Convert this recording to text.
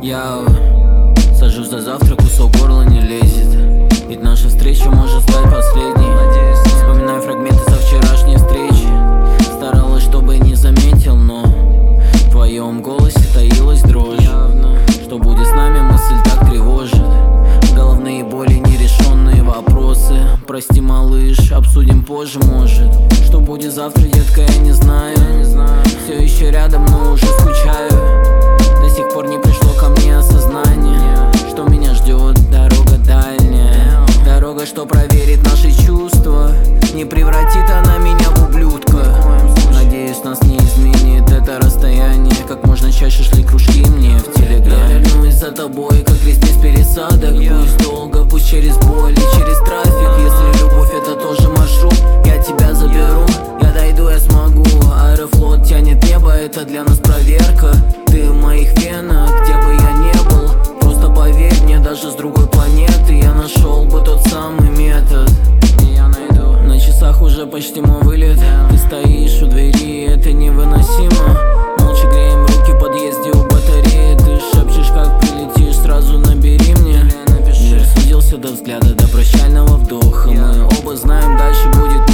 Я сажусь за завтрак, кусок горла не лезет. Ведь наша встреча может стать последней. Вспоминаю фрагменты со вчерашней встречи. Старалась, чтобы не заметил, но в твоем голосе таилась дрожь. Что будет с нами, мысль так тревожит. Головные боли, нерешенные вопросы. Прости, малыш, обсудим позже, может. Что будет завтра, детка, я не знаю. Все еще рядом, но уже скучаю. До сих пор не пришло ко мне осознание, что меня ждет дорога дальняя. Дорога, что проверит наши чувства. Не превратит она меня в ублюдка. Надеюсь, нас не изменит это расстояние. Как можно чаще шли кружки мне в телеграме. Я вернусь за тобой, как лист без пересадок. Пусть долго, пусть через боль и через трафик. Если любовь это тоже маршрут, я тебя заберу. Я дойду, я смогу. Аэрофлот тянет небо, это для нас проверка. Ты в моих венах, где бы я не был. Просто поверь мне, даже с другой планеты я нашел бы тот самый метод. И я найду. На часах уже почти мой вылет. Ты стоишь у двери, это невыносимо. Молча греем руки в подъезде у батареи. Ты шепчешь, как прилетишь, сразу набери мне. Мир судился до взгляда, до прощального вдоха. Мы оба знаем, дальше будет